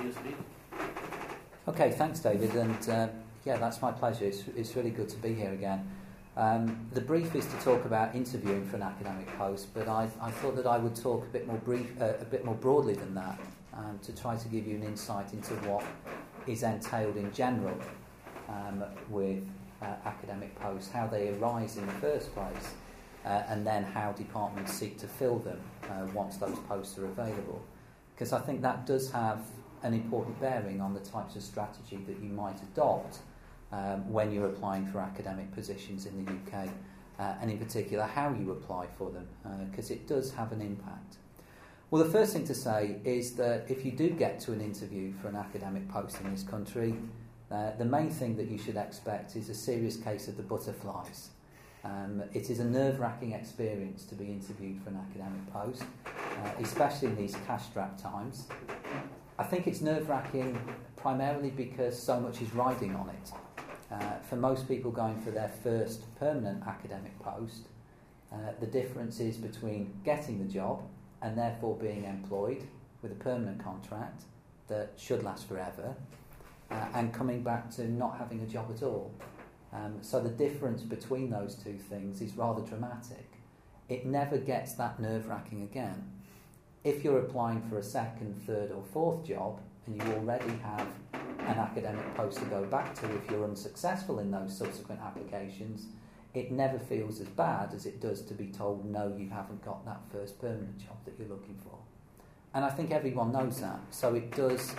you speak. Okay, thanks, David, and yeah, that's my pleasure. It's really good to be here again. The brief is to talk about interviewing for an academic post, but I thought that I would talk a bit more broadly than that, to try to give you an insight into what is entailed in general with academic posts, how they arise in the first place, and then how departments seek to fill them once those posts are available. Because I think that does have an important bearing on the types of strategy that you might adopt when you're applying for academic positions in the UK, and in particular how you apply for them, because it does have an impact. Well, the first thing to say is that if you do get to an interview for an academic post in this country, the main thing that you should expect is a serious case of the butterflies. It is a nerve-wracking experience to be interviewed for an academic post, especially in these cash-strapped times. I think it's nerve-wracking primarily because so much is riding on it. For most people going for their first permanent academic post, the difference is between getting the job and therefore being employed with a permanent contract that should last forever, and coming back to not having a job at all. So the difference between those two things is rather dramatic. It never gets that nerve-wracking again. If you're applying for a second, third or fourth job and you already have an academic post to go back to if you're unsuccessful in those subsequent applications, it never feels as bad as it does to be told no, you haven't got that first permanent job that you're looking for. And I think everyone knows that. So it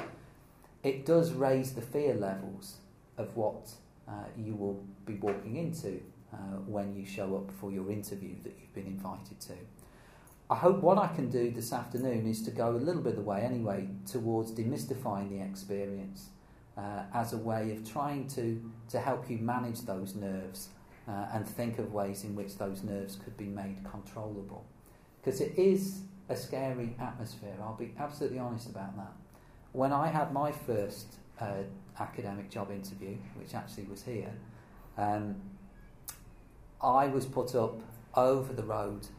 does raise the fear levels of what you will be walking into when you show up for your interview that you've been invited to. I hope what I can do this afternoon is to go a little bit of the way anyway towards demystifying the experience as a way of trying to help you manage those nerves and think of ways in which those nerves could be made controllable. Because it is a scary atmosphere, I'll be absolutely honest about that. When I had my first academic job interview, which actually was here, I was put up over the road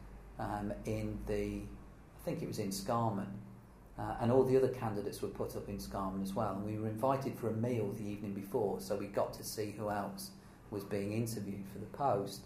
I think it was in Scarman, and all the other candidates were put up in Scarman as well, and we were invited for a meal the evening before, so we got to see who else was being interviewed for the post,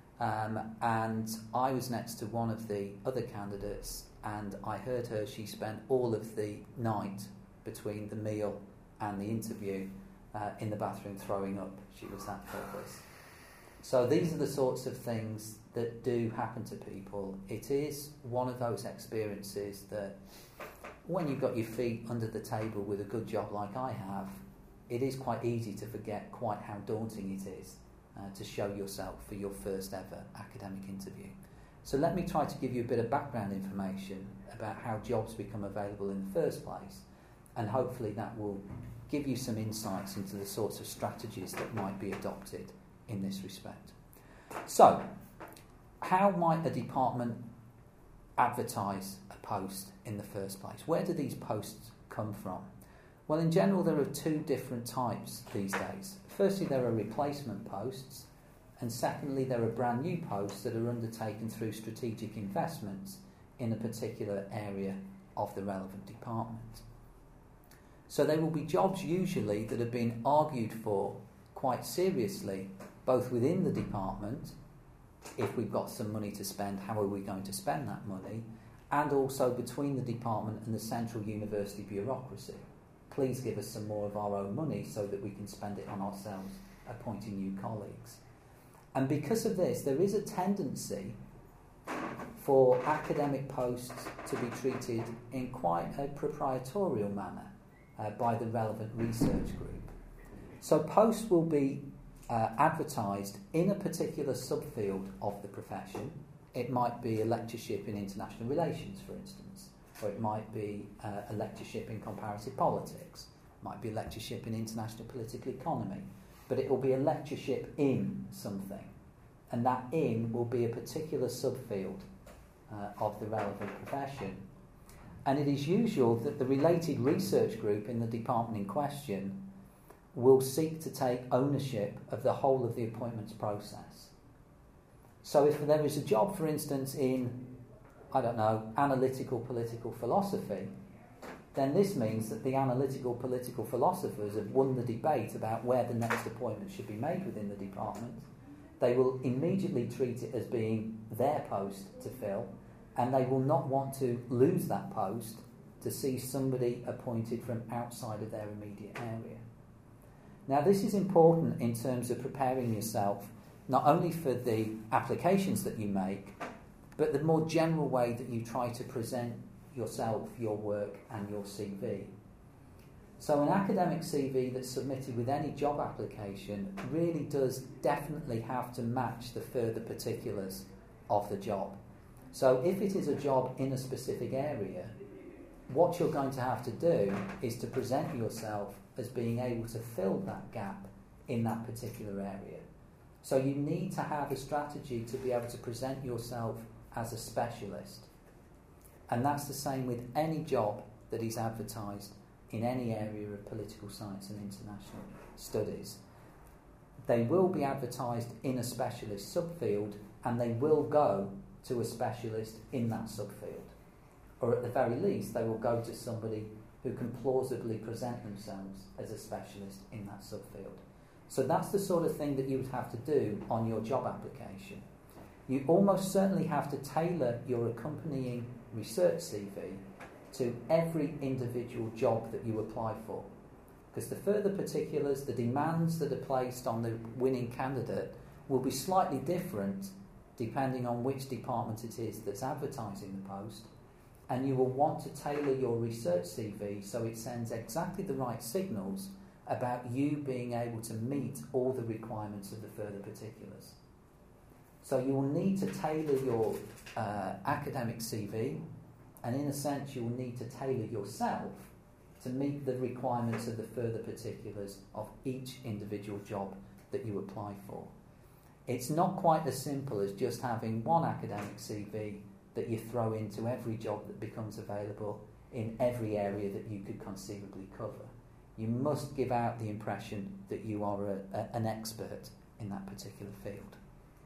and I was next to one of the other candidates, and I heard her, she spent all of the night between the meal and the interview in the bathroom throwing up. She was that hopeless. So these are the sorts of things that do happen to people. It is one of those experiences that when you've got your feet under the table with a good job like I have, it is quite easy to forget quite how daunting it is to show yourself for your first ever academic interview. So let me try to give you a bit of background information about how jobs become available in the first place, and hopefully that will give you some insights into the sorts of strategies that might be adopted in this respect. So, how might a department advertise a post in the first place? Where do these posts come from? Well, in general, there are two different types these days. Firstly, there are replacement posts, and secondly, there are brand new posts that are undertaken through strategic investments in a particular area of the relevant department. So there will be jobs usually that have been argued for quite seriously, both within the department, if we've got some money to spend, how are we going to spend that money, and also between the department and the central university bureaucracy. Please give us some more of our own money so that we can spend it on ourselves, appointing new colleagues. And because of this, there is a tendency for academic posts to be treated in quite a proprietorial manner by the relevant research group. So posts will be advertised in a particular subfield of the profession. It might be a lectureship in international relations, for instance, or it might be a lectureship in comparative politics, it might be a lectureship in international political economy, but it will be a lectureship in something, and that in will be a particular subfield of the relevant profession. And it is usual that the related research group in the department in question will seek to take ownership of the whole of the appointments process. So if there is a job, for instance, in, I don't know, analytical political philosophy, then this means that the analytical political philosophers have won the debate about where the next appointment should be made within the department. They will immediately treat it as being their post to fill, and they will not want to lose that post to see somebody appointed from outside of their immediate area. Now, this is important in terms of preparing yourself not only for the applications that you make, but the more general way that you try to present yourself, your work and your CV. So an academic CV that's submitted with any job application really does definitely have to match the further particulars of the job. So if it is a job in a specific area, what you're going to have to do is to present yourself as being able to fill that gap in that particular area. So you need to have a strategy to be able to present yourself as a specialist. And that's the same with any job that is advertised in any area of political science and international studies. They will be advertised in a specialist subfield, and they will go to a specialist in that subfield. Or at the very least, they will go to somebody who can plausibly present themselves as a specialist in that subfield. So that's the sort of thing that you would have to do on your job application. You almost certainly have to tailor your accompanying research CV to every individual job that you apply for. Because the further particulars, the demands that are placed on the winning candidate will be slightly different depending on which department it is that's advertising the post. And you will want to tailor your research CV so it sends exactly the right signals about you being able to meet all the requirements of the further particulars. So you will need to tailor your academic CV, and in a sense you will need to tailor yourself to meet the requirements of the further particulars of each individual job that you apply for. It's not quite as simple as just having one academic CV that you throw into every job that becomes available in every area that you could conceivably cover. You must give out the impression that you are an expert in that particular field.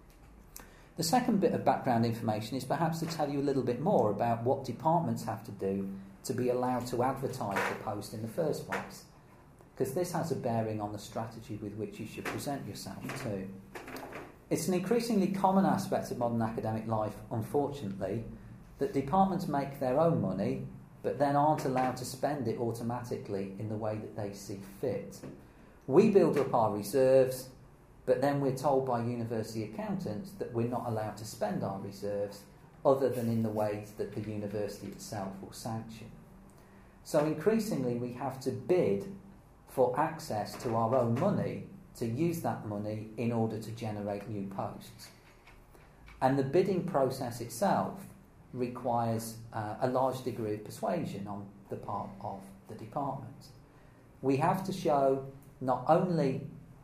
The second bit of background information is perhaps to tell you a little bit more about what departments have to do to be allowed to advertise the post in the first place, because this has a bearing on the strategy with which you should present yourself too. It's an increasingly common aspect of modern academic life, unfortunately, that departments make their own money but then aren't allowed to spend it automatically in the way that they see fit. We build up our reserves, but then we're told by university accountants that we're not allowed to spend our reserves other than in the ways that the university itself will sanction. So increasingly we have to bid for access to our own money to use that money in order to generate new posts. And the bidding process itself requires a large degree of persuasion on the part of the department. We have to show not only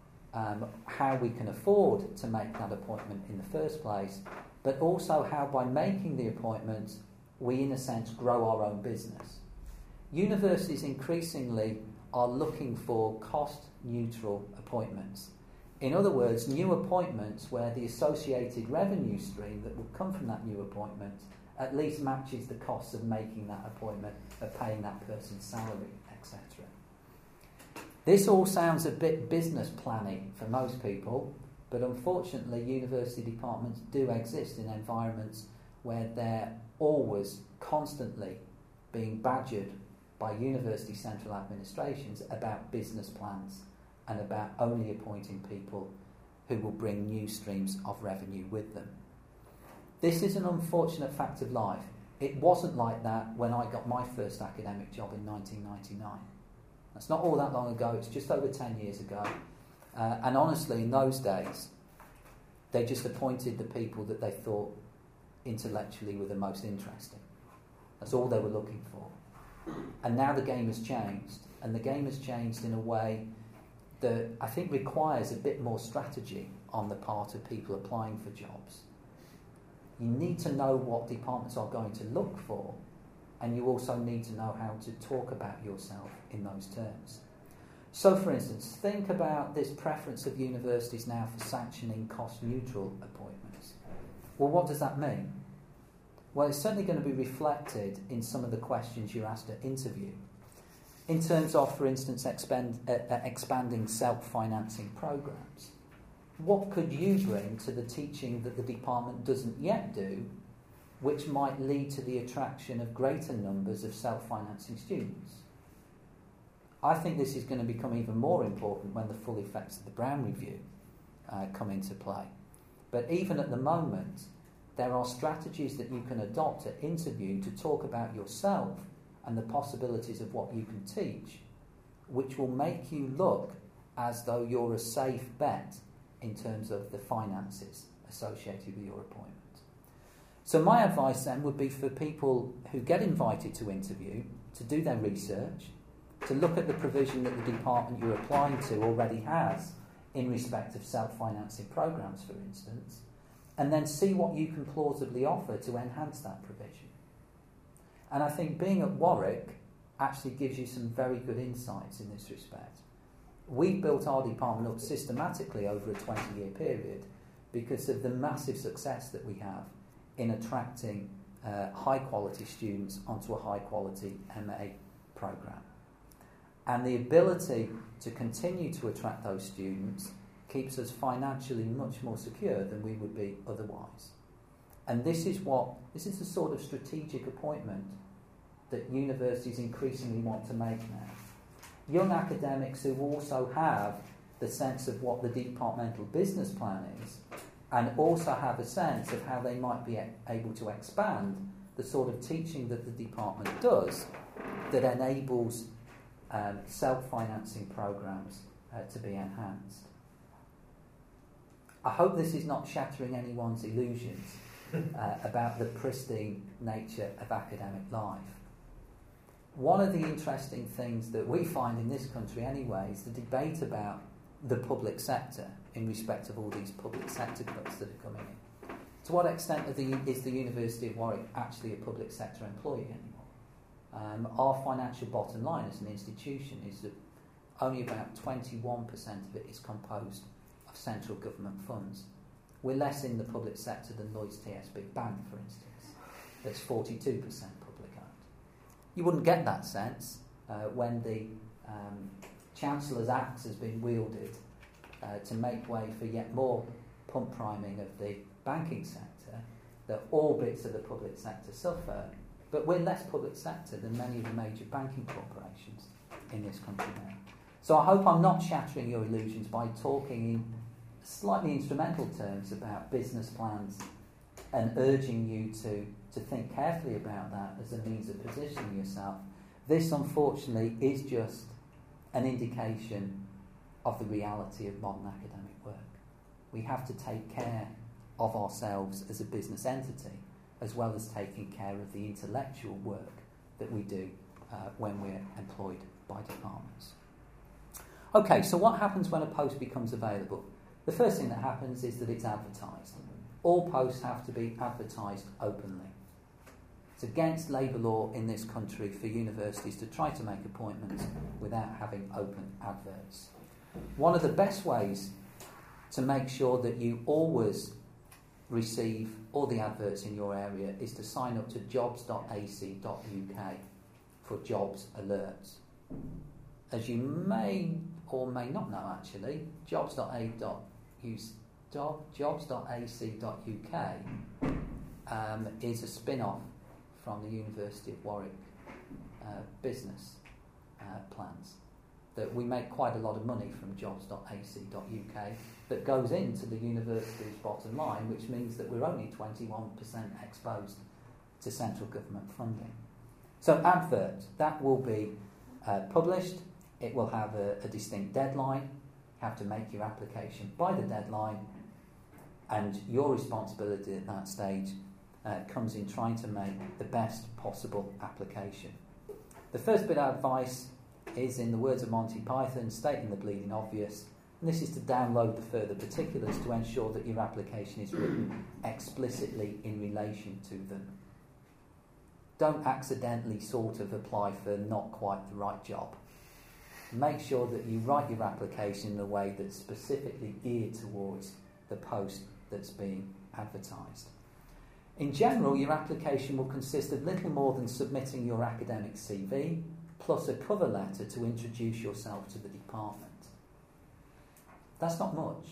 how we can afford to make that appointment in the first place, but also how by making the appointment we in a sense grow our own business. Universities increasingly are looking for cost-neutral appointments. In other words, new appointments where the associated revenue stream that will come from that new appointment at least matches the costs of making that appointment, of paying that person's salary, etc. This all sounds a bit business planning for most people, but unfortunately university departments do exist in environments where they're always constantly being badgered by university central administrations about business plans and about only appointing people who will bring new streams of revenue with them. This is an unfortunate fact of life. It wasn't like that when I got my first academic job in 1999. That's not all that long ago, it's just over 10 years ago. And honestly, in those days, they just appointed the people that they thought intellectually were the most interesting. That's all they were looking for. And now the game has changed, and the game has changed in a way that I think requires a bit more strategy on the part of people applying for jobs. You need to know what departments are going to look for, and you also need to know how to talk about yourself in those terms. So, for instance, think about this preference of universities now for sanctioning cost-neutral appointments. Well, what does that mean? Well, it's certainly going to be reflected in some of the questions you're asked at interview. in terms of, for instance, expanding self-financing programs. What could you bring to the teaching that the department doesn't yet do, which might lead to the attraction of greater numbers of self-financing students? I think this is going to become even more important when the full effects of the Brown Review come into play. But even at the moment, there are strategies that you can adopt at interview to talk about yourself and the possibilities of what you can teach, which will make you look as though you're a safe bet in terms of the finances associated with your appointment. So my advice then would be for people who get invited to interview to do their research, to look at the provision that the department you're applying to already has in respect of self-financing programs, for instance, and then see what you can plausibly offer to enhance that provision. And I think being at Warwick actually gives you some very good insights in this respect. We built our department up systematically over a 20-year period because of the massive success that we have in attracting high-quality students onto a high-quality MA programme. And the ability to continue to attract those students keeps us financially much more secure than we would be otherwise. And this is the sort of strategic appointment that universities increasingly want to make now. Young academics who also have the sense of what the departmental business plan is, and also have a sense of how they might be able to expand the sort of teaching that the department does that enables self-financing programs to be enhanced. I hope this is not shattering anyone's illusions about the pristine nature of academic life. One of the interesting things that we find in this country anyway is the debate about the public sector in respect of all these public sector cuts that are coming in. To what extent is the University of Warwick actually a public sector employee anymore? Our financial bottom line as an institution is that only about 21% of it is composed of central government funds. We're less in the public sector than Lloyds TSB Bank, for instance. That's 42% public owned. You wouldn't get that sense when the Chancellor's axe has been wielded to make way for yet more pump priming of the banking sector, that all bits of the public sector suffer, but we're less public sector than many of the major banking corporations in this country now. So I hope I'm not shattering your illusions by talking in slightly instrumental terms about business plans and urging you to think carefully about that as a means of positioning yourself. This, unfortunately, is just an indication of the reality of modern academic work. We have to take care of ourselves as a business entity, as well as taking care of the intellectual work that we do when we're employed by departments. Okay, so what happens when a post becomes available? The first thing that happens is that it's advertised. All posts have to be advertised openly. It's against labour law in this country for universities to try to make appointments without having open adverts. One of the best ways to make sure that you always receive all the adverts in your area is to sign up to jobs.ac.uk for jobs alerts. As you may or may not know, actually, jobs.ac.uk is a spin-off from the University of Warwick business plans. That we make quite a lot of money from jobs.ac.uk that goes into the university's bottom line, which means that we're only 21% exposed to central government funding. So advert, that will be published. It will have a distinct deadline. You have to make your application by the deadline, and your responsibility at that stage comes in trying to make the best possible application. The first bit of advice is, in the words of Monty Python, stating the bleeding obvious, and this is to download the further particulars to ensure that your application is written explicitly in relation to them. Don't accidentally sort of apply for not quite the right job. Make sure that you write your application in a way that's specifically geared towards the post that's being advertised. In general, your application will consist of little more than submitting your academic CV, plus a cover letter to introduce yourself to the department. That's not much.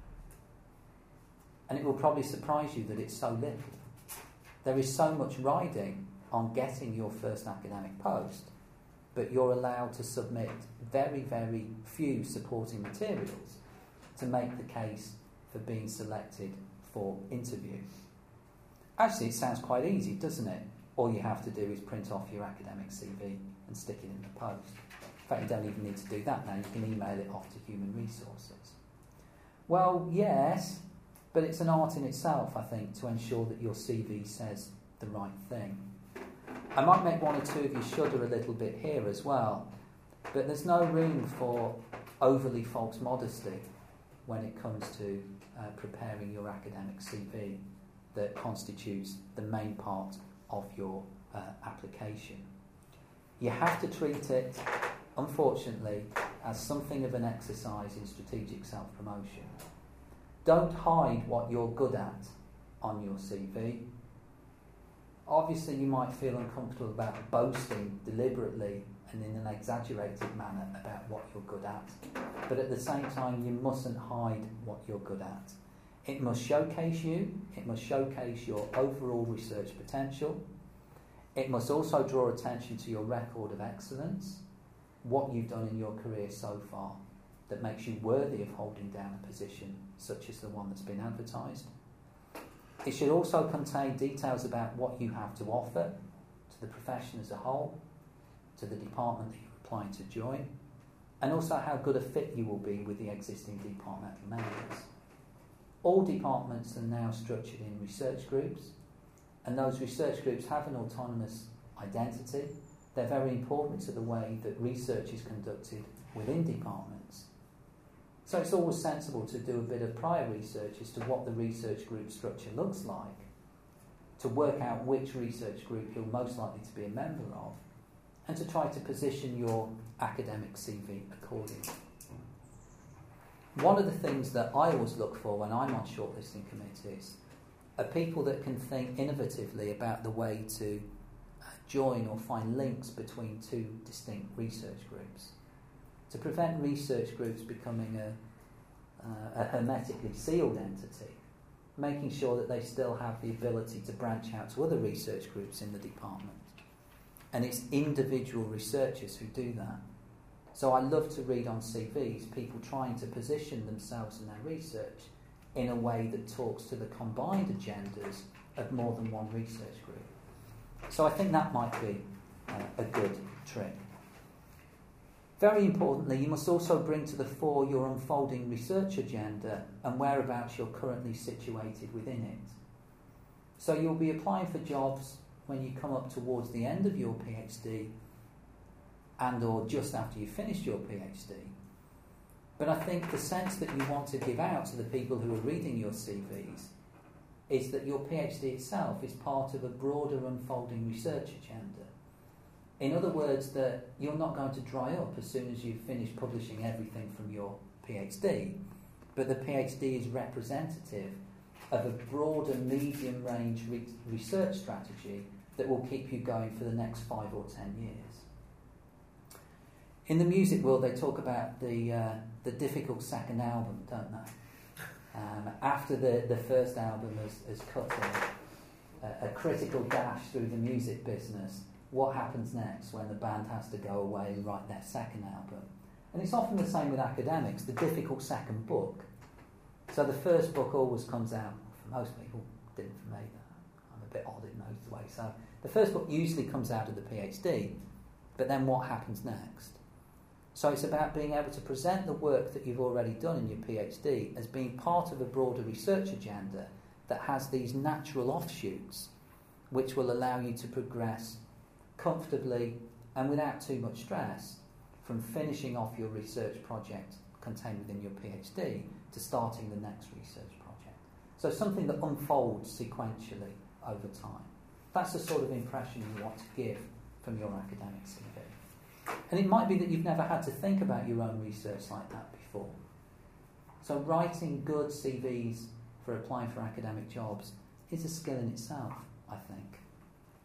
And it will probably surprise you that it's so little. There is so much riding on getting your first academic post, but you're allowed to submit very, very few supporting materials to make the case for being selected for interview. Actually, it sounds quite easy, doesn't it? All you have to do is print off your academic CV and stick it in the post. In fact, you don't even need to do that now. You can email it off to Human Resources. Well, yes, but it's an art in itself, I think, to ensure that your CV says the right thing. I might make one or two of you shudder a little bit here as well, but there's no room for overly false modesty when it comes to preparing your academic CV that constitutes the main part of your application. You have to treat it, unfortunately, as something of an exercise in strategic self-promotion. Don't hide what you're good at on your CV. Obviously, you might feel uncomfortable about boasting deliberately and in an exaggerated manner about what you're good at. But at the same time, you mustn't hide what you're good at. It must showcase you. It must showcase your overall research potential. It must also draw attention to your record of excellence, what you've done in your career so far that makes you worthy of holding down a position such as the one that's been advertised. It should also contain details about what you have to offer to the profession as a whole, to the department that you're applying to join, and also how good a fit you will be with the existing departmental members. All departments are now structured in research groups, and those research groups have an autonomous identity. They're very important to the way that research is conducted within departments. So it's always sensible to do a bit of prior research as to what the research group structure looks like, to work out which research group you're most likely to be a member of, and to try to position your academic CV accordingly. One of the things that I always look for when I'm on shortlisting committees are people that can think innovatively about the way to join or find links between two distinct research groups. To prevent research groups becoming a hermetically sealed entity, making sure that they still have the ability to branch out to other research groups in the department. And it's individual researchers who do that. So I love to read on CVs people trying to position themselves and their research in a way that talks to the combined agendas of more than one research group. So I think that might be a good trick. Very importantly, you must also bring to the fore your unfolding research agenda and whereabouts you're currently situated within it. So you'll be applying for jobs when you come up towards the end of your PhD and or just after you've finished your PhD. But I think the sense that you want to give out to the people who are reading your CVs is that your PhD itself is part of a broader unfolding research agenda. In other words, that you're not going to dry up as soon as you've finished publishing everything from your PhD, but the PhD is representative of a broader medium-range research strategy that will keep you going for the next 5 or 10 years. In the music world, they talk about the difficult second album, don't they? After the first album has cut a critical dash through the music business, what happens next when the band has to go away and write their second album? And it's often the same with academics, the difficult second book. So the first book always comes out, for most people, didn't for me, I'm a bit odd in those ways. So the first book usually comes out of the PhD, but then what happens next? So it's about being able to present the work that you've already done in your PhD as being part of a broader research agenda that has these natural offshoots which will allow you to progress comfortably and without too much stress from finishing off your research project contained within your PhD to starting the next research project. So something that unfolds sequentially over time. That's the sort of impression you want to give from your academic CV. And it might be that you've never had to think about your own research like that before. So writing good CVs for applying for academic jobs is a skill in itself, I think.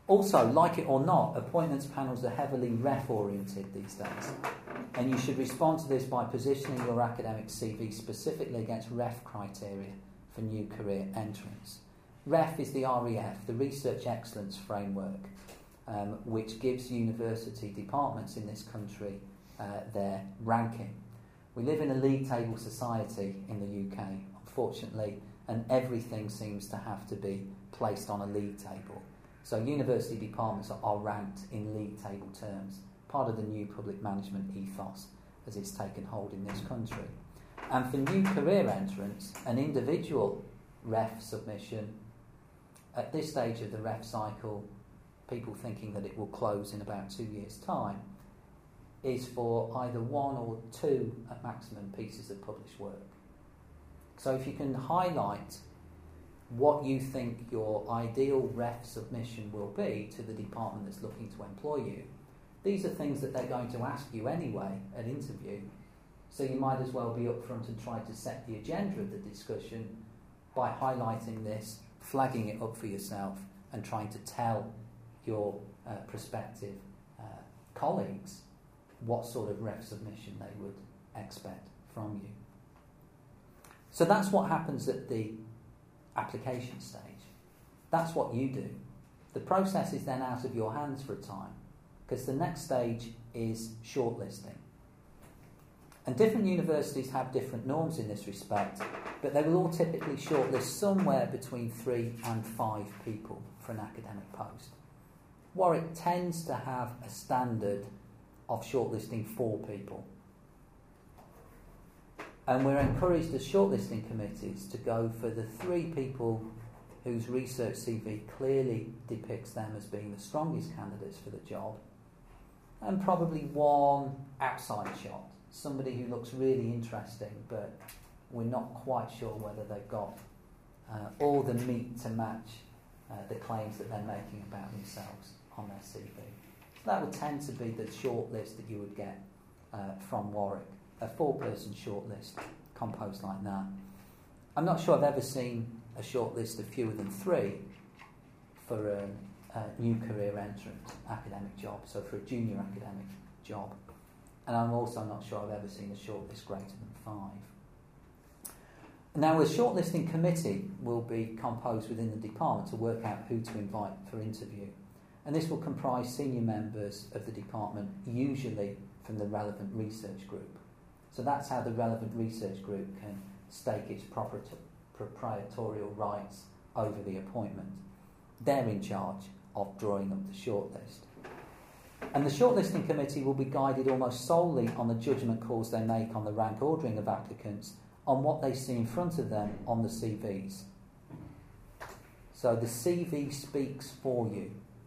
Also, like it or not, appointments panels are heavily ref oriented these days, and you should respond to this by positioning your academic CV specifically against ref criteria for new career entrants. REF is the REF, the Research Excellence Framework, which gives university departments in this country their ranking. We live in a league table society in the UK, unfortunately, and everything seems to have to be placed on a league table. So university departments are ranked in league table terms, part of the new public management ethos as it's taken hold in this country. And for new career entrants, an individual REF submission, at this stage of the REF cycle, people thinking that it will close in about 2 years' time, is for either 1 or 2 at maximum pieces of published work. So if you can highlight what you think your ideal REF submission will be to the department that's looking to employ you, these are things that they're going to ask you anyway at interview. So you might as well be upfront and try to set the agenda of the discussion by highlighting this, flagging it up for yourself, and trying to tell your prospective colleagues what sort of REF submission they would expect from you. So that's what happens at the application stage. That's what you do. The process is then out of your hands for a time, because the next stage is shortlisting. And different universities have different norms in this respect, but they will all typically shortlist somewhere between 3 and 5 people for an academic post. Warwick tends to have a standard of shortlisting 4 people. And we're encouraged as shortlisting committees to go for the 3 people whose research CV clearly depicts them as being the strongest candidates for the job, and probably 1 outside shot, somebody who looks really interesting, but we're not quite sure whether they've got all the meat to match the claims that they're making about themselves on their CV. So that would tend to be the shortlist that you would get from Warwick, a 4-person shortlist composed like that. I'm not sure I've ever seen a shortlist of fewer than 3 for a new career entrant academic job, so for a junior academic job. And I'm also not sure I've ever seen a shortlist greater than 5. Now, a shortlisting committee will be composed within the department to work out who to invite for interview. And this will comprise senior members of the department, usually from the relevant research group. So that's how the relevant research group can stake its proprietorial rights over the appointment. They're in charge of drawing up the shortlist. And the shortlisting committee will be guided almost solely on the judgment calls they make on the rank ordering of applicants, on what they see in front of them on the CVs. So the CV speaks for you,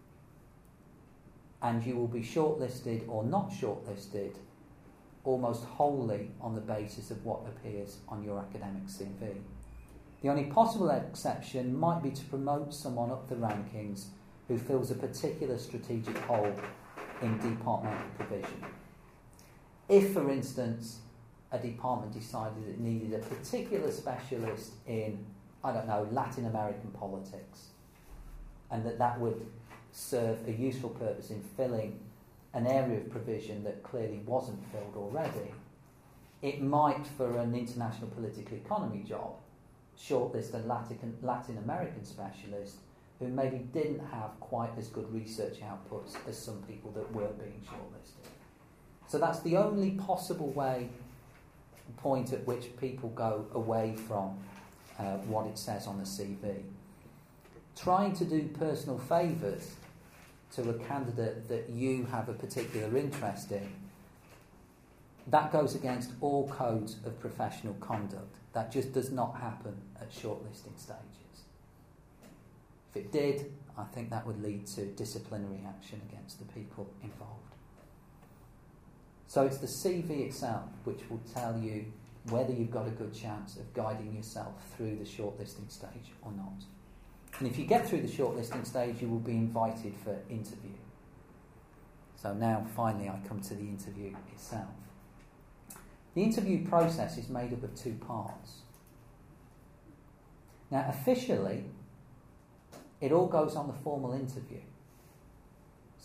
and you will be shortlisted or not shortlisted almost wholly on the basis of what appears on your academic CV. The only possible exception might be to promote someone up the rankings who fills a particular strategic hole in departmental provision. If, for instance, a department decided it needed a particular specialist in, I don't know, Latin American politics, and that would serve a useful purpose in filling an area of provision that clearly wasn't filled already, it might, for an international political economy job, shortlist a Latin American specialist who maybe didn't have quite as good research outputs as some people that were being shortlisted. So that's the only possible point at which people go away from what it says on the CV. Trying to do personal favours to a candidate that you have a particular interest in, that goes against all codes of professional conduct. That just does not happen at shortlisting stages. If it did, I think that would lead to disciplinary action against the people involved. So it's the CV itself which will tell you whether you've got a good chance of guiding yourself through the shortlisting stage or not. And if you get through the shortlisting stage, you will be invited for interview. So now, finally, I come to the interview itself. The interview process is made up of 2 parts. Now, officially, it all goes on the formal interview.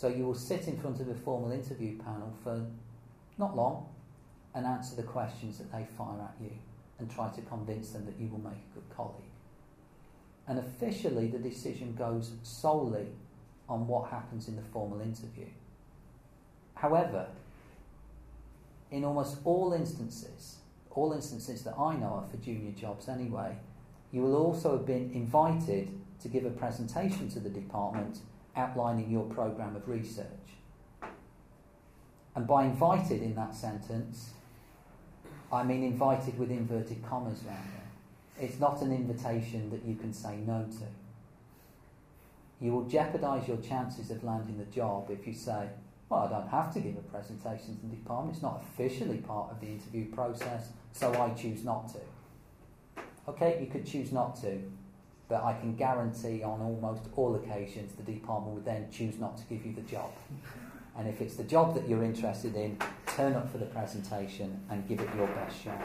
So you will sit in front of a formal interview panel for not long and answer the questions that they fire at you and try to convince them that you will make a good colleague. And officially the decision goes solely on what happens in the formal interview. However, in almost all instances that I know of for junior jobs anyway, you will also have been invited to give a presentation to the department outlining your programme of research. And by invited in that sentence, I mean invited with inverted commas around there. It's not an invitation that you can say no to. You will jeopardise your chances of landing the job if you say, well, I don't have to give a presentation to the department, it's not officially part of the interview process, so I choose not to. Okay, you could choose not to, but I can guarantee on almost all occasions the department would then choose not to give you the job. And if it's the job that you're interested in, turn up for the presentation and give it your best shot.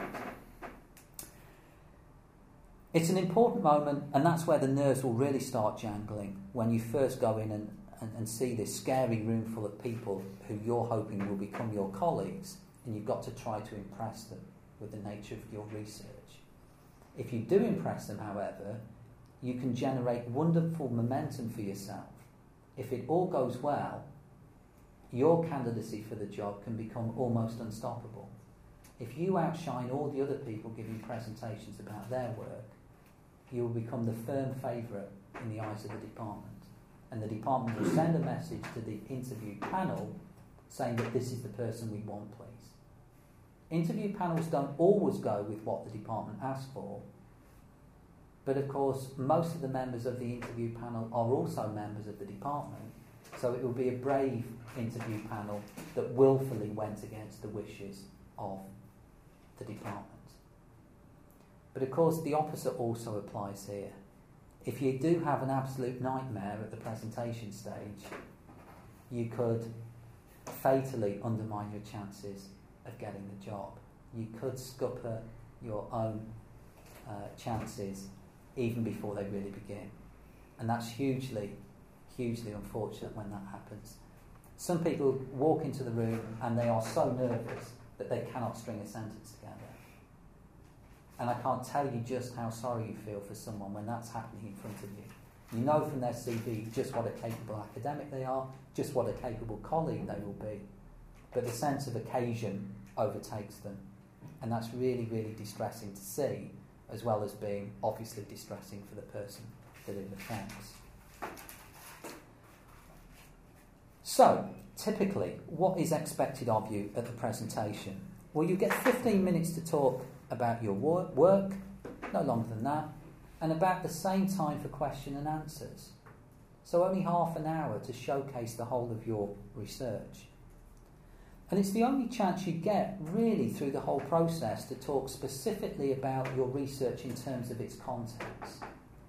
It's an important moment, and that's where the nerves will really start jangling, when you first go in and see this scary room full of people who you're hoping will become your colleagues, and you've got to try to impress them with the nature of your research. If you do impress them, however, you can generate wonderful momentum for yourself. If it all goes well, your candidacy for the job can become almost unstoppable. If you outshine all the other people giving presentations about their work, you will become the firm favourite in the eyes of the department. And the department will send a message to the interview panel saying that this is the person we want, please. Interview panels don't always go with what the department asks for, but of course most of the members of the interview panel are also members of the department, so it will be a brave interview panel that willfully went against the wishes of the department. But of course the opposite also applies here. If you do have an absolute nightmare at the presentation stage, you could fatally undermine your chances of getting the job. You could scupper your own chances even before they really begin. And that's hugely, hugely unfortunate when that happens. Some people walk into the room and they are so nervous that they cannot string a sentence together. And I can't tell you just how sorry you feel for someone when that's happening in front of you. You know from their CV just what a capable academic they are, just what a capable colleague they will be. But the sense of occasion overtakes them. And that's really, really distressing to see, as well as being obviously distressing for the person that it affects. So, typically, what is expected of you at the presentation? Well, you get 15 minutes to talk about your work, no longer than that, and about the same time for question and answers. So only half an hour to showcase the whole of your research. And it's the only chance you get, really, through the whole process to talk specifically about your research in terms of its contents.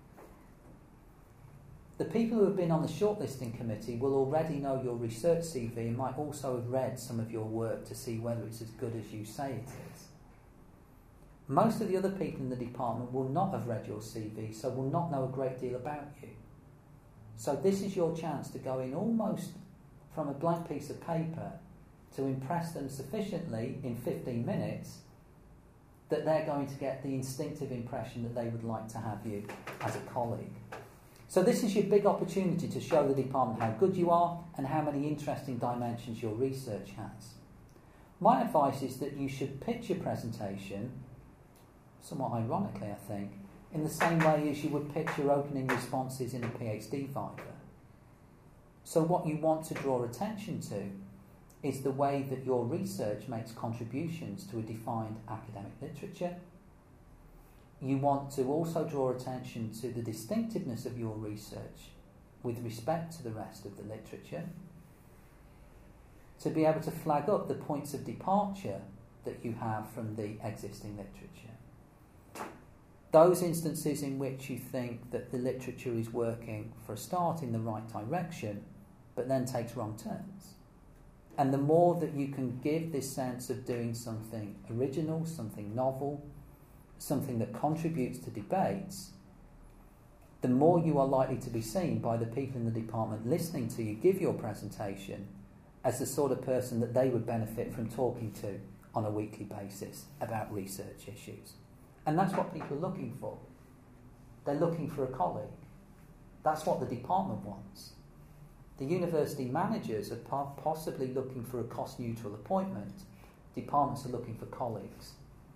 The people who have been on the shortlisting committee will already know your research CV and might also have read some of your work to see whether it's as good as you say it is. Most of the other people in the department will not have read your CV, so will not know a great deal about you. So this is your chance to go in almost from a blank piece of paper to impress them sufficiently in 15 minutes that they're going to get the instinctive impression that they would like to have you as a colleague. So this is your big opportunity to show the department how good you are and how many interesting dimensions your research has. My advice is that you should pitch your presentation, somewhat ironically I think, in the same way as you would pitch your opening responses in a PhD Viva. So what you want to draw attention to is the way that your research makes contributions to a defined academic literature. You want to also draw attention to the distinctiveness of your research with respect to the rest of the literature, to be able to flag up the points of departure that you have from the existing literature. Those instances in which you think that the literature is working for a start in the right direction, but then takes wrong turns. And the more that you can give this sense of doing something original, something novel, something that contributes to debates, the more you are likely to be seen by the people in the department listening to you give your presentation as the sort of person that they would benefit from talking to on a weekly basis about research issues. And that's what people are looking for. They're looking for a colleague. That's what the department wants. The university managers are possibly looking for a cost-neutral appointment. Departments are looking for colleagues.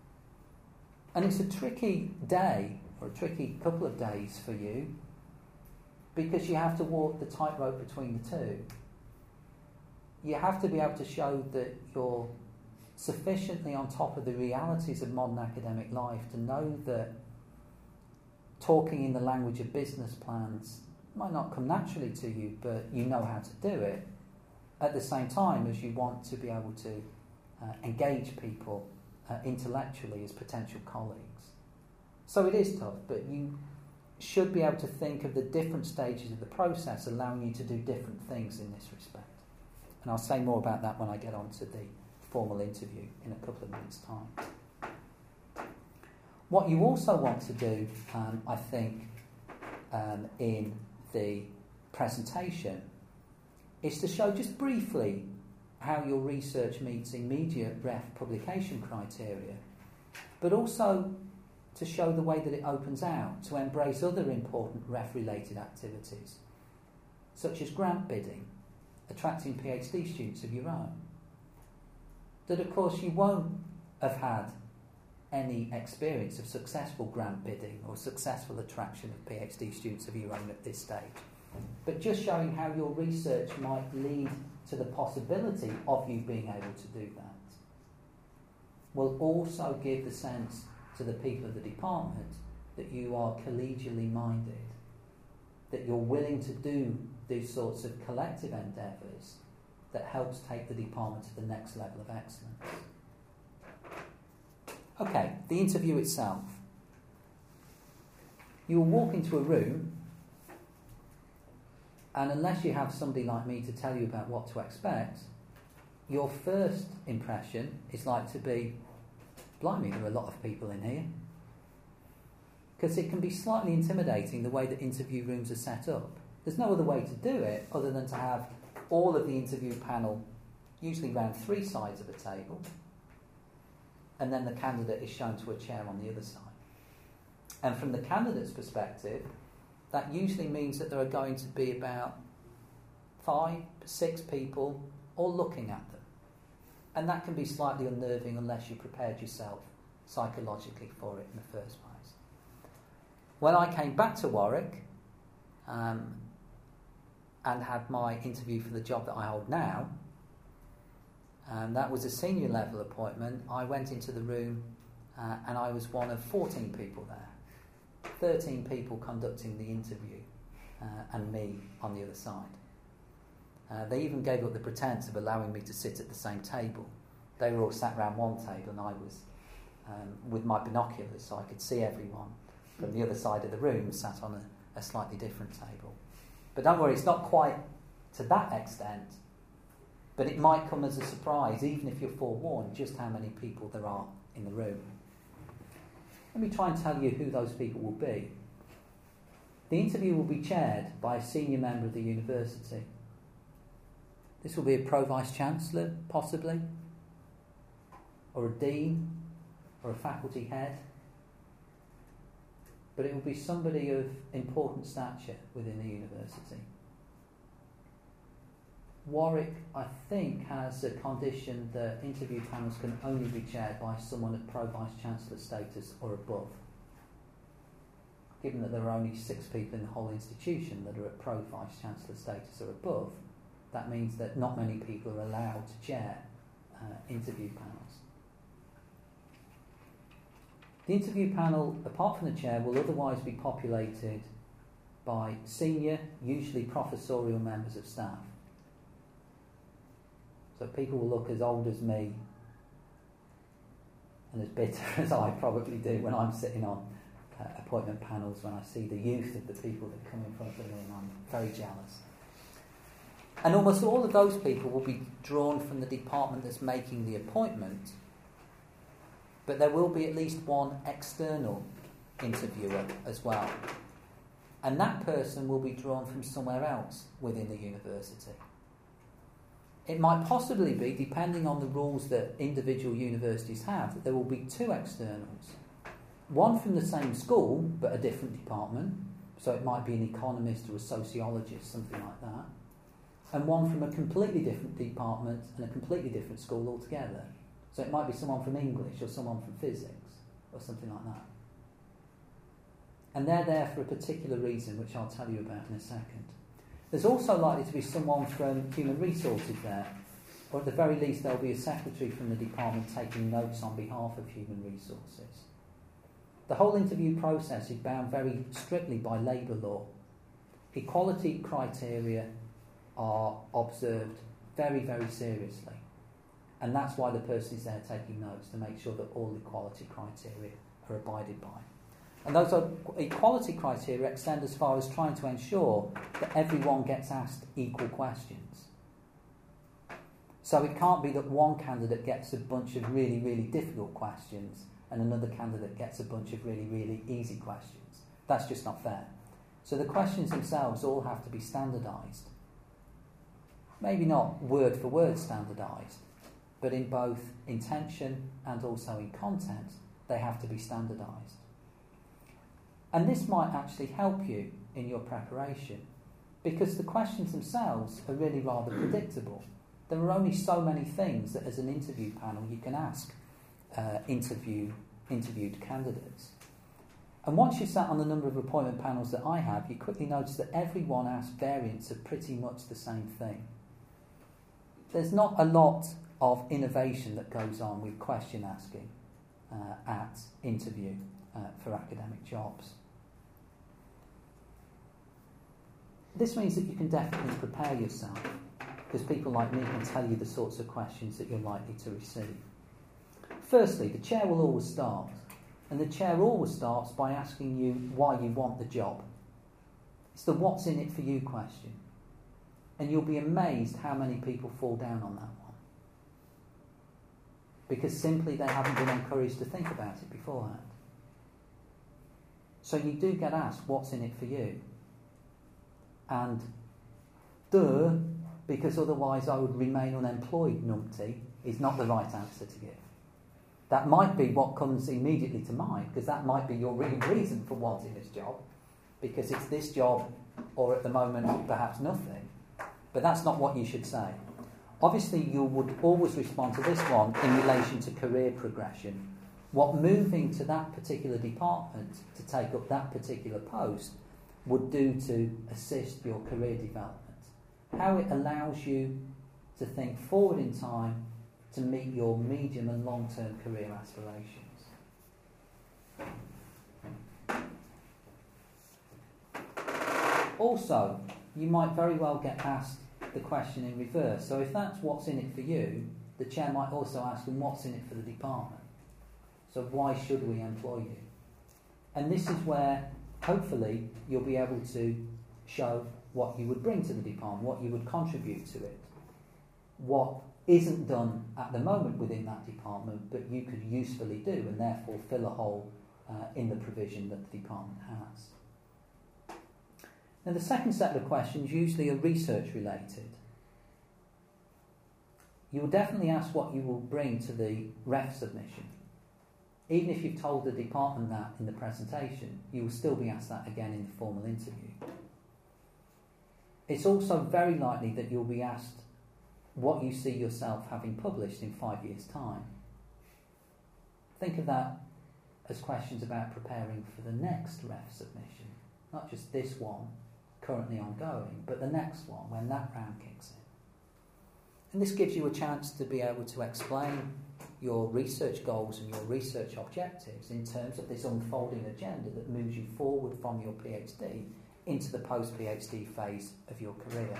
And it's a tricky day, or a tricky couple of days for you, because you have to walk the tightrope between the two. You have to be able to show that you're sufficiently on top of the realities of modern academic life to know that talking in the language of business plans might not come naturally to you, but you know how to do it, at the same time as you want to be able to engage people intellectually as potential colleagues. So it is tough, but you should be able to think of the different stages of the process allowing you to do different things in this respect. And I'll say more about that when I get on to the formal interview in a couple of minutes' time. What you also want to do, I think, in the presentation is to show just briefly how your research meets immediate ref publication criteria, but also to show the way that it opens out to embrace other important ref-related activities, such as grant bidding, attracting PhD students of your own. That, of course, you won't have had any experience of successful grant bidding or successful attraction of PhD students of your own at this stage. But just showing how your research might lead to the possibility of you being able to do that will also give the sense to the people of the department that you are collegially minded, that you're willing to do these sorts of collective endeavours that helps take the department to the next level of excellence. Okay, the interview itself. You will walk into a room, and unless you have somebody like me to tell you about what to expect, your first impression is like to be, blimey, there are a lot of people in here. Because it can be slightly intimidating the way that interview rooms are set up. There's no other way to do it other than to have all of the interview panel usually around three sides of a table, and then the candidate is shown to a chair on the other side. And from the candidate's perspective, that usually means that there are going to be about 5, 6 people all looking at them. And that can be slightly unnerving unless you prepared yourself psychologically for it in the first place. When I came back to Warwick and had my interview for the job that I hold now, and that was a senior level appointment, I went into the room and I was one of 14 people there. 13 people conducting the interview and me on the other side. They even gave up the pretense of allowing me to sit at the same table. They were all sat around one table and I was with my binoculars so I could see everyone from the other side of the room sat on a slightly different table. But don't worry, it's not quite to that extent, but it might come as a surprise, even if you're forewarned, just how many people there are in the room. Let me try and tell you who those people will be. The interview will be chaired by a senior member of the university. This will be a Pro-Vice-Chancellor, possibly, or a Dean, or a faculty head. But it will be somebody of important stature within the university. Warwick, I think, has a condition that interview panels can only be chaired by someone of Pro-Vice-Chancellor status or above. Given that there are only 6 people in the whole institution that are at Pro-Vice-Chancellor status or above, that means that not many people are allowed to chair interview panels. The interview panel, apart from the chair, will otherwise be populated by senior, usually professorial members of staff. So people will look as old as me and as bitter as I probably do when I'm sitting on appointment panels, when I see the youth of the people that come in front of me, and I'm very jealous. And almost all of those people will be drawn from the department that's making the appointment, but there will be at least one external interviewer as well. and that person will be drawn from somewhere else within the university. It might possibly be, depending on the rules that individual universities have, that there will be two externals. One from the same school, but a different department, so it might be an economist or a sociologist, something like that, and one from a completely different department and a completely different school altogether. So it might be someone from English or someone from physics or something like that. And they're there for a particular reason, which I'll tell you about in a second. There's also likely to be someone from human resources there, or at the very least there'll be a secretary from the department taking notes on behalf of human resources. The whole interview process is bound very strictly by labour law. Equality criteria are observed very, very seriously. And that's why the person is there taking notes, to make sure that all equality criteria are abided by. And those equality criteria extend as far as trying to ensure that everyone gets asked equal questions. So it can't be that one candidate gets a bunch of really, really difficult questions and another candidate gets a bunch of really, really easy questions. That's just not fair. So the questions themselves all have to be standardised. Maybe not word for word standardised, but in both intention and also in content, they have to be standardised. And this might actually help you in your preparation, because the questions themselves are really rather predictable. There are only so many things that as an interview panel you can ask interviewed candidates. And once you sat on the number of appointment panels that I have, you quickly notice that everyone asks variants of pretty much the same thing. There's not a lot of innovation that goes on with question asking at interview for academic jobs. This means that you can definitely prepare yourself, because people like me can tell you the sorts of questions that you're likely to receive. Firstly, the chair will always start, and the chair always starts by asking you why you want the job. It's the what's in it for you question, and you'll be amazed how many people fall down on that one, because simply they haven't been encouraged to think about it beforehand. So you do get asked what's in it for you. And because otherwise I would remain unemployed, numpty, is not the right answer to give. That might be what comes immediately to mind, because that might be your real reason for wanting this job, because it's this job, or at the moment perhaps nothing. But that's not what you should say. Obviously you would always respond to this one in relation to career progression. What moving to that particular department to take up that particular post would do to assist your career development. How it allows you to think forward in time to meet your medium and long-term career aspirations. Also, you might very well get asked the question in reverse. So if that's what's in it for you, the chair might also ask them what's in it for the department. So why should we employ you? And this is where hopefully you'll be able to show what you would bring to the department, what you would contribute to it, what isn't done at the moment within that department but you could usefully do and therefore fill a hole in the provision that the department has. Now the second set of questions usually are research related. You will definitely ask what you will bring to the ref submission. Even if you've told the department that in the presentation, you will still be asked that again in the formal interview. It's also very likely that you'll be asked what you see yourself having published in 5 years' time. Think of that as questions about preparing for the next ref submission, not just this one currently ongoing, but the next one when that round kicks in. And this gives you a chance to be able to explain your research goals and your research objectives in terms of this unfolding agenda that moves you forward from your PhD into the post-PhD phase of your career.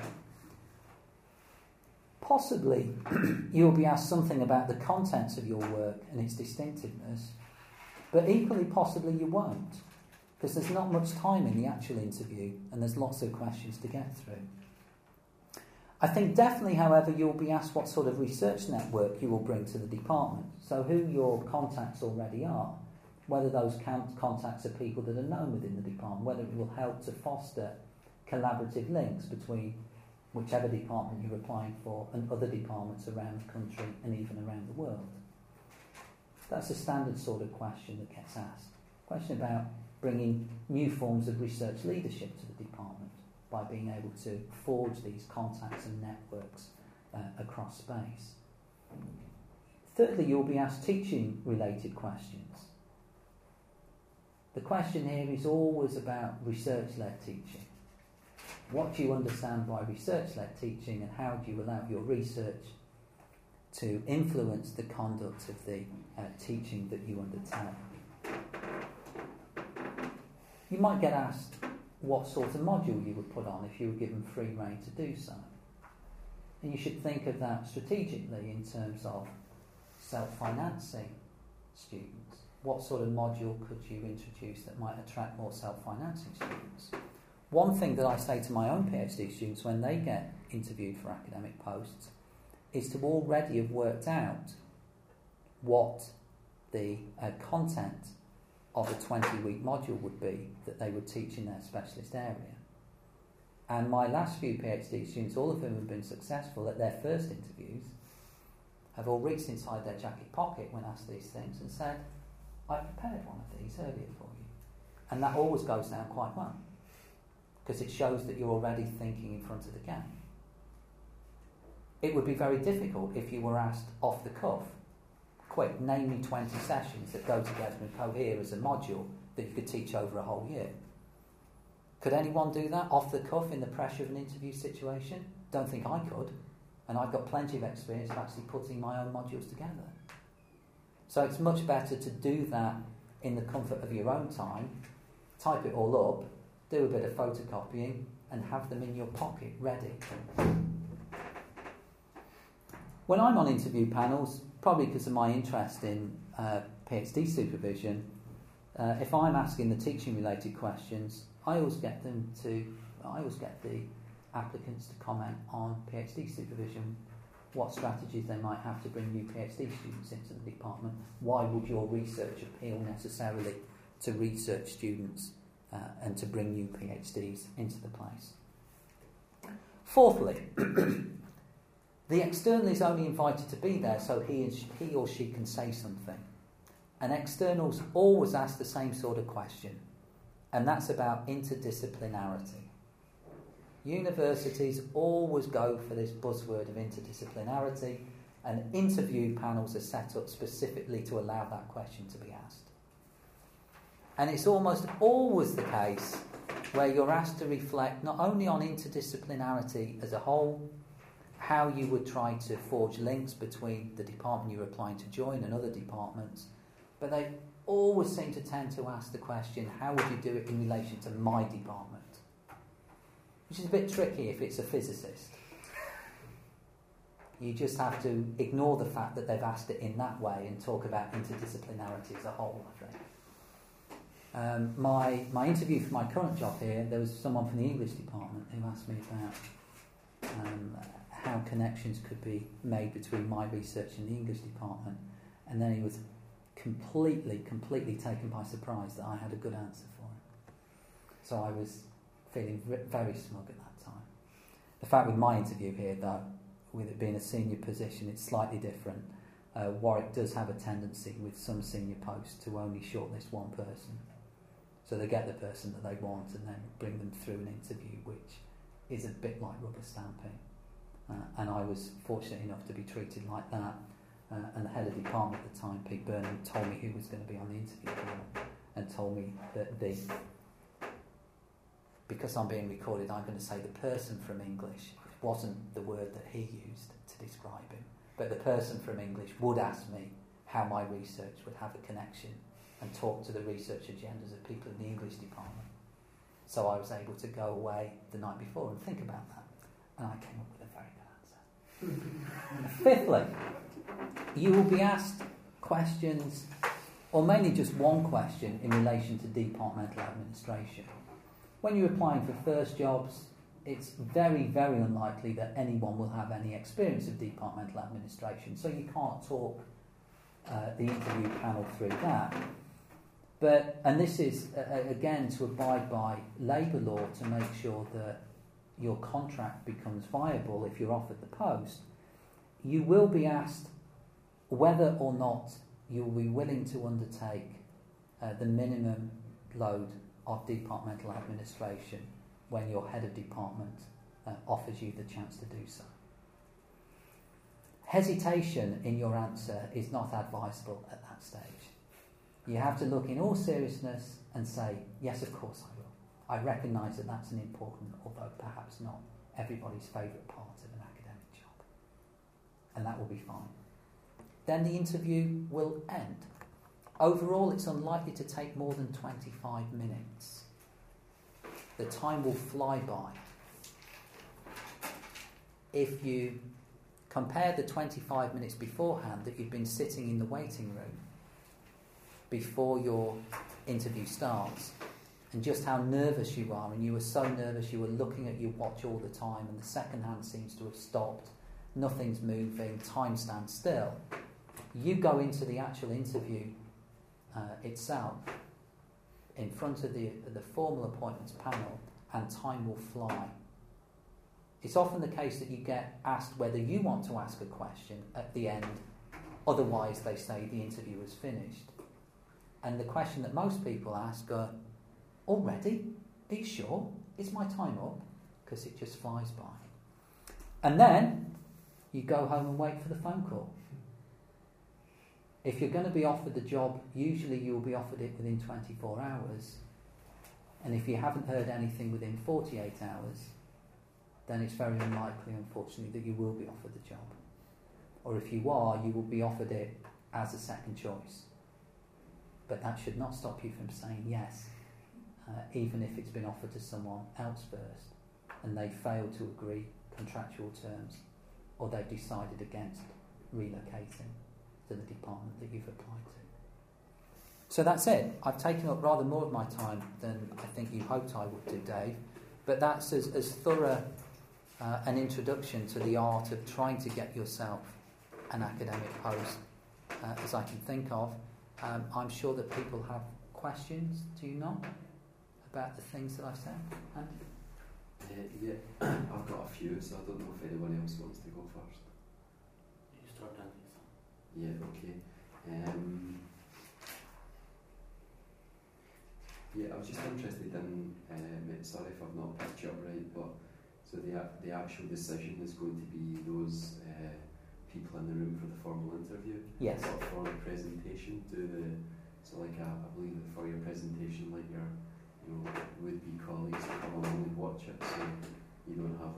Possibly you'll be asked something about the contents of your work and its distinctiveness, but equally possibly you won't, because there's not much time in the actual interview and there's lots of questions to get through. I think definitely, however, you'll be asked what sort of research network you will bring to the department, so who your contacts already are, whether those contacts are people that are known within the department, whether it will help to foster collaborative links between whichever department you're applying for and other departments around the country and even around the world. That's a standard sort of question that gets asked. Question about bringing new forms of research leadership to the department by being able to forge these contacts and networks across space. Thirdly, you'll be asked teaching-related questions. The question here is always about research-led teaching. What do you understand by research-led teaching, and how do you allow your research to influence the conduct of the teaching that you undertake? You might get asked what sort of module you would put on if you were given free rein to do so. And you should think of that strategically in terms of self-financing students. What sort of module could you introduce that might attract more self-financing students? One thing that I say to my own PhD students when they get interviewed for academic posts is to already have worked out what the content of a 20-week module would be that they would teach in their specialist area. And my last few PhD students, all of whom have been successful at their first interviews, have all reached inside their jacket pocket when asked these things and said, I prepared one of these earlier for you. And that always goes down quite well, because it shows that you're already thinking in front of the game. It would be very difficult if you were asked off the cuff, quick, name me 20 sessions that go together and cohere as a module that you could teach over a whole year. Could anyone do that off the cuff in the pressure of an interview situation? Don't think I could. And I've got plenty of experience of actually putting my own modules together. So it's much better to do that in the comfort of your own time, type it all up, do a bit of photocopying, and have them in your pocket ready. When I'm on interview panels, probably because of my interest in PhD supervision, if I'm asking the teaching-related questions, I always get the applicants to comment on PhD supervision, what strategies they might have to bring new PhD students into the department. Why would your research appeal necessarily to research students and to bring new PhDs into the place? Fourthly, the external is only invited to be there so he or she can say something. And externals always ask the same sort of question, and that's about interdisciplinarity. Universities always go for this buzzword of interdisciplinarity, and interview panels are set up specifically to allow that question to be asked. And it's almost always the case where you're asked to reflect not only on interdisciplinarity as a whole, how you would try to forge links between the department you're applying to join and other departments, but they always seem to tend to ask the question, how would you do it in relation to my department? Which is a bit tricky if it's a physicist. You just have to ignore the fact that they've asked it in that way and talk about interdisciplinarity as a whole, I think. My interview for my current job here, there was someone from the English department who asked me about how connections could be made between my research and the English department, and then he was completely taken by surprise that I had a good answer for him. So I was feeling very smug at that time. The fact with my interview here, though, with it being a senior position, it's slightly different. Warwick does have a tendency with some senior posts to only shortlist one person. So they get the person that they want and then bring them through an interview, which is a bit like rubber stamping. And I was fortunate enough to be treated like that. And the head of department at the time, Pete Burnham, told me who was going to be on the interview panel, and told me that because I'm being recorded, I'm going to say the person from English. It wasn't the word that he used to describe him, but the person from English would ask me how my research would have a connection and talk to the research agendas of people in the English department. So I was able to go away the night before and think about that, and I came up with a very good answer. Fifthly, you will be asked questions, or mainly just one question, in relation to departmental administration. When you're applying for first jobs, it's very, very unlikely that anyone will have any experience of departmental administration, so you can't talk the interview panel through that. And this is, again, to abide by labour law to make sure that your contract becomes viable if you're offered the post. You will be asked whether or not you will be willing to undertake the minimum load of departmental administration when your head of department offers you the chance to do so. Hesitation in your answer is not advisable at that stage. You have to look in all seriousness and say, yes, of course I will. I recognise that that's an important, although perhaps not everybody's favourite part of an academic job. And that will be fine. Then the interview will end. Overall, it's unlikely to take more than 25 minutes. The time will fly by. If you compare the 25 minutes beforehand that you've been sitting in the waiting room before your interview starts, and just how nervous you are, and you were so nervous you were looking at your watch all the time, and the second hand seems to have stopped, nothing's moving, time stands still. You go into the actual interview itself in front of the formal appointments panel, and time will fly. It's often the case that you get asked whether you want to ask a question at the end, otherwise they say the interview is finished. And the question that most people ask are, already? Are you sure? Is my time up? Because it just flies by. And then you go home and wait for the phone call. If you're going to be offered the job, usually you will be offered it within 24 hours. And if you haven't heard anything within 48 hours, then it's very unlikely, unfortunately, that you will be offered the job. Or if you are, you will be offered it as a second choice. But that should not stop you from saying yes, even if it's been offered to someone else first, and they fail to agree contractual terms, or they've decided against relocating to the department that you've applied to. So that's it. I've taken up rather more of my time than I think you hoped I would do, Dave, but that's as thorough an introduction to the art of trying to get yourself an academic post as I can think of. I'm sure that people have questions, do you not, about the things that I've said? Andy? Yeah, I've got a few, so I don't know if anyone else wants to go first. You start, Andy. Yeah, okay. I was just interested in, sorry if I've not picked you up right, but so the actual decision is going to be those people in the room for the formal interview. Yes. But for the presentation, I believe that for your presentation, like your would-be colleagues to come along and watch it, so you don't have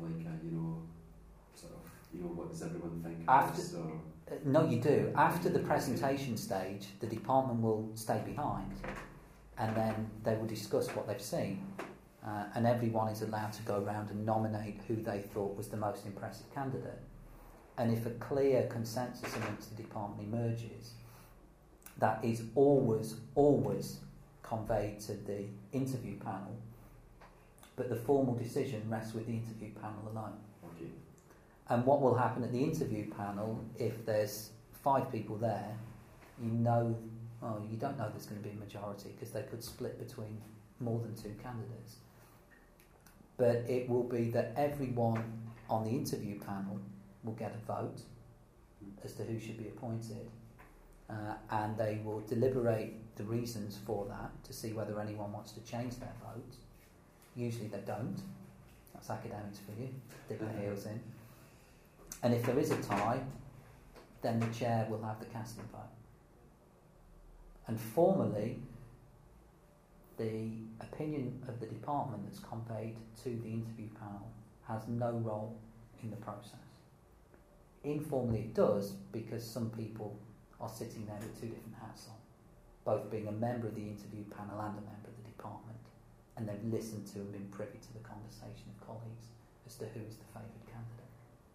what does everyone think of this? Or no, you do. After the presentation stage, the department will stay behind, and then they will discuss what they've seen, and everyone is allowed to go around and nominate who they thought was the most impressive candidate. And if a clear consensus amongst the department emerges, that is always conveyed to the interview panel, but the formal decision rests with the interview panel alone. Okay. And what will happen at the interview panel, if there's 5 people there, you don't know there's going to be a majority, because they could split between more than 2 candidates. But it will be that everyone on the interview panel will get a vote as to who should be appointed, and they will deliberate the reasons for that to see whether anyone wants to change their vote. Usually they don't. That's academics for you. Dig their heels in. And if there is a tie, then the chair will have the casting vote. And formally, the opinion of the department that's conveyed to the interview panel has no role in the process. Informally it does, because some people are sitting there with 2 different hats on, both being a member of the interview panel and a member of the department, and they've listened to and been privy to the conversation of colleagues as to who is the favoured candidate.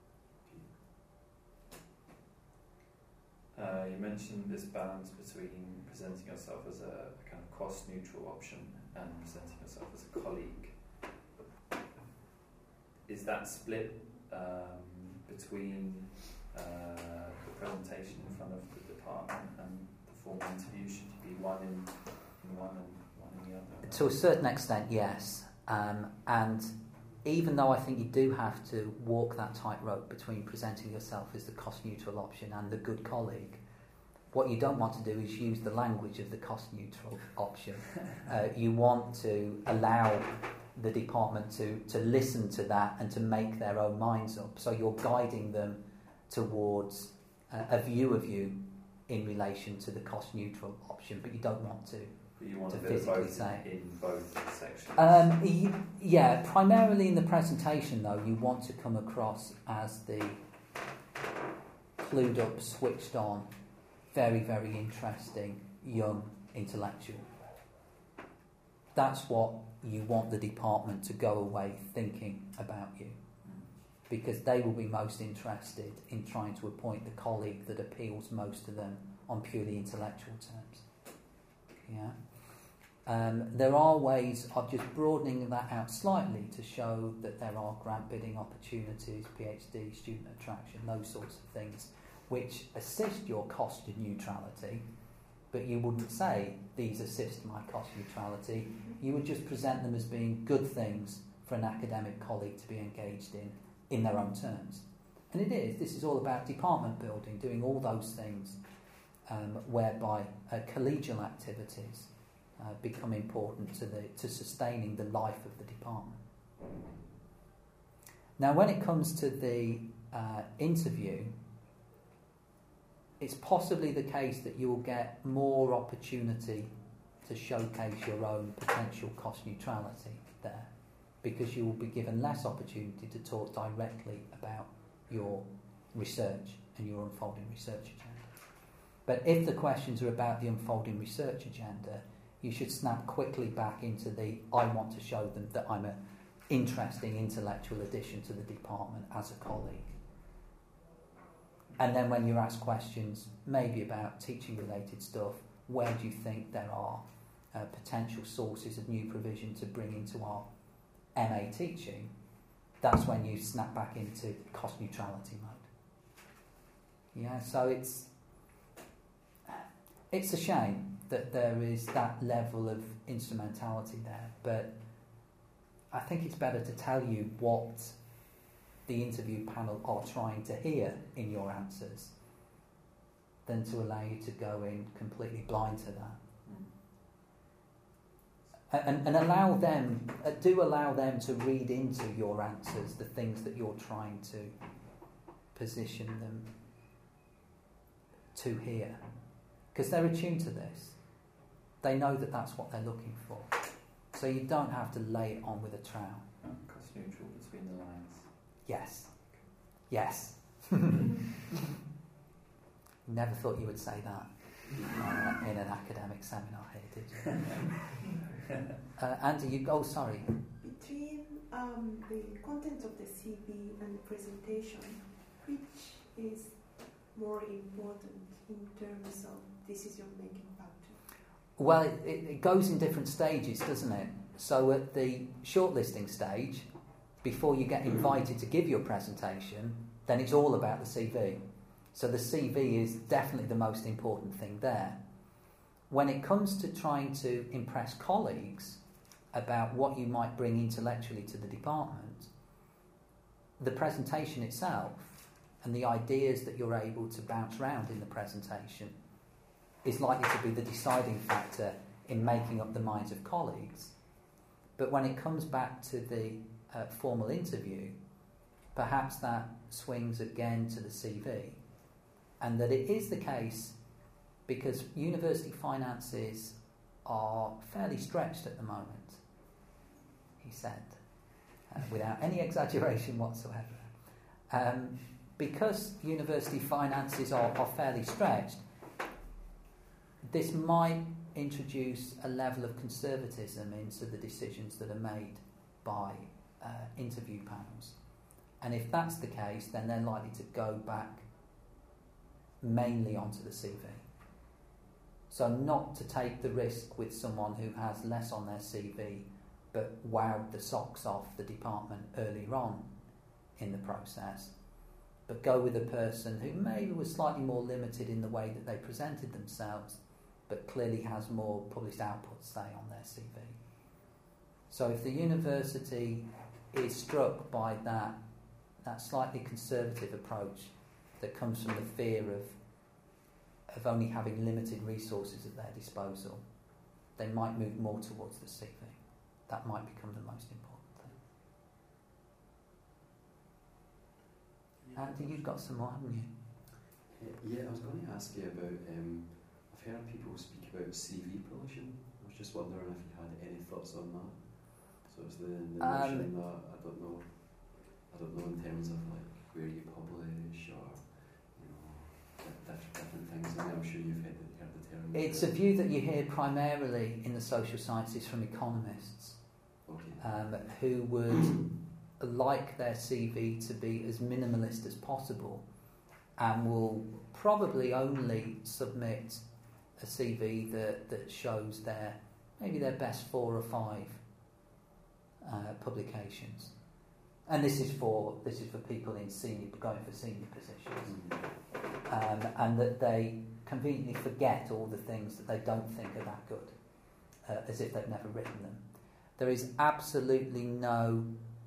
You mentioned this balance between presenting yourself as a kind of cost-neutral option and presenting yourself as a colleague. Is that split between the presentation in front of the department and the formal interview? Should you be one in in one and one in the other? To a certain extent, yes. And even though I think you do have to walk that tightrope between presenting yourself as the cost-neutral option and the good colleague, what you don't want to do is use the language of the cost-neutral option. You want to allow the department to listen to that and to make their own minds up. So you're guiding them towards a view of you in relation to the cost-neutral option, but you don't want to. But you want to a bit of physically both say. in both sections? Yeah, primarily in the presentation though, you want to come across as the clued up, switched on, very, very interesting young intellectual. That's what you want the department to go away thinking about you, because they will be most interested in trying to appoint the colleague that appeals most to them on purely intellectual terms. Yeah. There are ways of just broadening that out slightly to show that there are grant bidding opportunities, PhD, student attraction, those sorts of things, which assist your cost neutrality, but you wouldn't say these assist my cost neutrality. You would just present them as being good things for an academic colleague to be engaged in their own terms. And it is. This is all about department building, doing all those things whereby collegial activities become important to sustaining the life of the department. Now, when it comes to the interview, it's possibly the case that you will get more opportunity to showcase your own potential cost neutrality there, because you will be given less opportunity to talk directly about your research and your unfolding research agenda. But if the questions are about the unfolding research agenda, you should snap quickly back into I want to show them that I'm an interesting intellectual addition to the department as a colleague. And then when you're asked questions, maybe about teaching-related stuff, where do you think there are potential sources of new provision to bring into our MA teaching? That's when you snap back into cost neutrality mode. Yeah, so it's a shame that there is that level of instrumentality there, but I think it's better to tell you what the interview panel are trying to hear in your answers than to allow you to go in completely blind to that. And allow them to read into your answers the things that you're trying to position them to hear, because they're attuned to this. They know that that's what they're looking for, so you don't have to lay it on with a trowel. Cost neutral between the lines. Yes. Never thought you would say that in an academic seminar here, did you? Andy, sorry. Between the content of the CV and the presentation, which is more important in terms of decision-making factor? Well, it goes in different stages, doesn't it? So at the shortlisting stage, before you get invited to give your presentation, then it's all about the CV. So the CV is definitely the most important thing there. When it comes to trying to impress colleagues about what you might bring intellectually to the department, the presentation itself and the ideas that you're able to bounce around in the presentation is likely to be the deciding factor in making up the minds of colleagues. But when it comes back to the formal interview, perhaps that swings again to the CV, and that it is the case because university finances are fairly stretched at the moment, he said, without any exaggeration whatsoever. Because university finances are fairly stretched, this might introduce a level of conservatism into the decisions that are made by interview panels. And if that's the case, then they're likely to go back mainly onto the CV. So not to take the risk with someone who has less on their CV but wowed the socks off the department earlier on in the process, but go with a person who maybe was slightly more limited in the way that they presented themselves, but clearly has more published output, say, on their CV. So if the university is struck by that slightly conservative approach that comes from the fear of only having limited resources at their disposal, they might move more towards the CV. That might become the most important thing. Andy, you've got some more, haven't you? Yeah, I was going to ask you about, I've heard people speak about CV pollution. I was just wondering if you had any thoughts on that. So it's the notion that, I don't know in terms of like where you publish or, different things. And I'm sure you've heard the term. It's a view that you hear primarily in the social sciences from economists, who would like their CV to be as minimalist as possible, and will probably only submit a CV that shows maybe their best 4 or 5 publications. And this is for people in going for senior positions, and that they conveniently forget all the things that they don't think are that good, as if they've never written them. There is absolutely no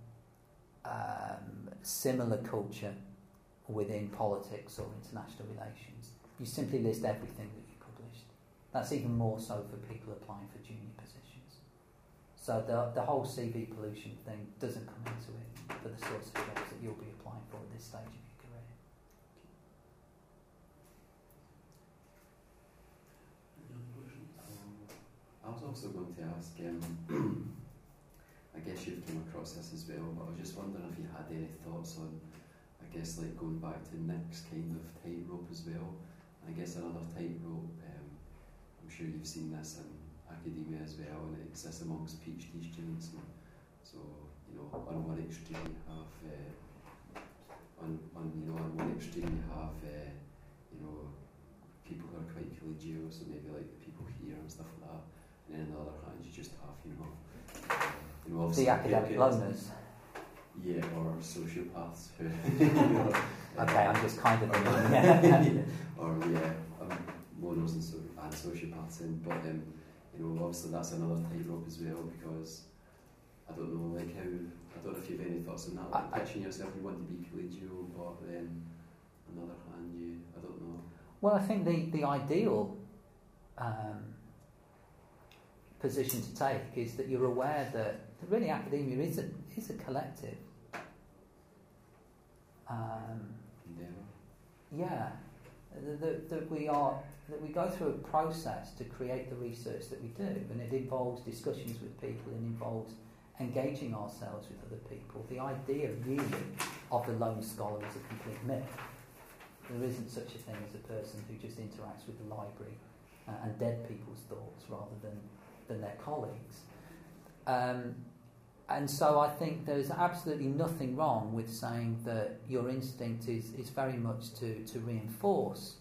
similar culture within politics or international relations. You simply list everything that you published. That's even more so for people applying for junior positions. So the whole CV pollution thing doesn't come into it for the sorts of jobs that you'll be applying for at this stage of your career. I was also going to ask, I guess you've come across this as well, but I was just wondering if you had any thoughts on, I guess, like going back to Nick's kind of tightrope as well. I guess another tightrope, I'm sure you've seen this in academia as well, and it exists amongst PhD students. And so, on one extreme you have, on one extreme you have, people who are quite collegial, so maybe like the people here and stuff like that. And then on the other hand, you just have, the academic loners. Yeah, or sociopaths who. Okay, I'm just kind of. Or loners and sociopaths, but obviously that's another tightrope as well, because I don't know, I don't know if you have any thoughts on that. Like pitching yourself, you want to be collegial, but then on the other hand, I don't know. Well, I think the ideal position to take is that you're aware that really academia is a collective. Yeah, that we go through a process to create the research that we do, and it involves discussions with people, and involves engaging ourselves with other people. The idea really of the lone scholar is a complete myth. There isn't such a thing as a person who just interacts with the library and dead people's thoughts rather than their colleagues. And so I think there's absolutely nothing wrong with saying that your instinct is very much to reinforce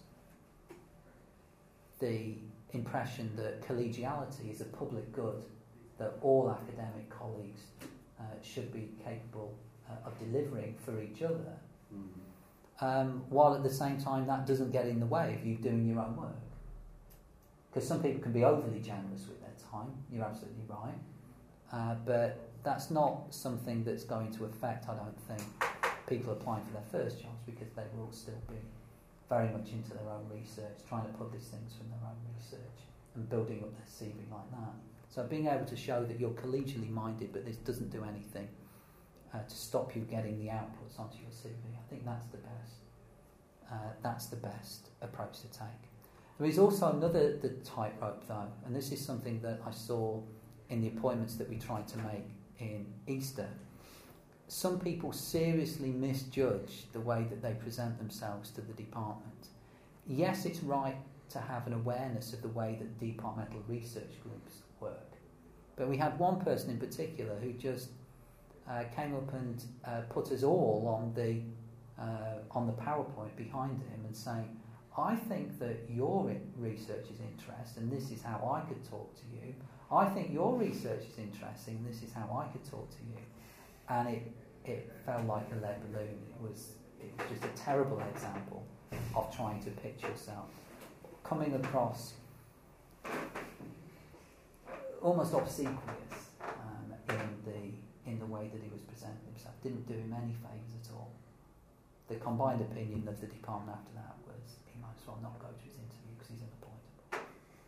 the impression that collegiality is a public good, that all academic colleagues should be capable of delivering for each other, while at the same time that doesn't get in the way of you doing your own work. Because some people can be overly generous with their time, you're absolutely right, but that's not something that's going to affect, I don't think, people applying for their first jobs, because they will still be very much into their own research, trying to publish things from their own research and building up their CV like that. So being able to show that you're collegially minded, but this doesn't do anything to stop you getting the outputs onto your CV, I think that's the best. That's the best approach to take. There is also another tightrope, though, and this is something that I saw in the appointments that we tried to make in Easter. Some people seriously misjudge the way that they present themselves to the department. Yes, it's right to have an awareness of the way that departmental research groups work, but we had one person in particular who just came up and put us all on the PowerPoint behind him and saying, I think that your research is interesting and this is how I could talk to you. I think your research is interesting and this is how I could talk to you. And it felt like a lead balloon. It was just a terrible example of trying to pitch yourself. Coming across almost obsequious in the way that he was presenting himself. Didn't do him any favours at all. The combined opinion of the department after that was he might as well not go to his interview because he's unappointable.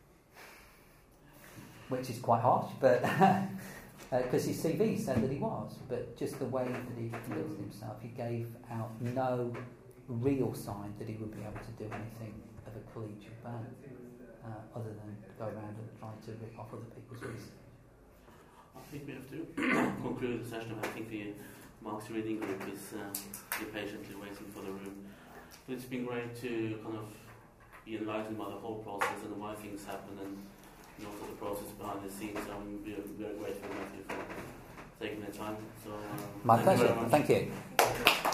Which is quite harsh, but because his CV said that he was, but just the way that he conducted himself, he gave out no real sign that he would be able to do anything of a collegial band, other than go around and try to rip off other people's research. I think we have to conclude the session. I think the Marx reading group is patiently waiting for the room. But it's been great to kind of be enlightened by the whole process and why things happen, and also the process behind the scenes. So I'm very grateful, Matthew, for taking the time. So my pleasure. Thank you.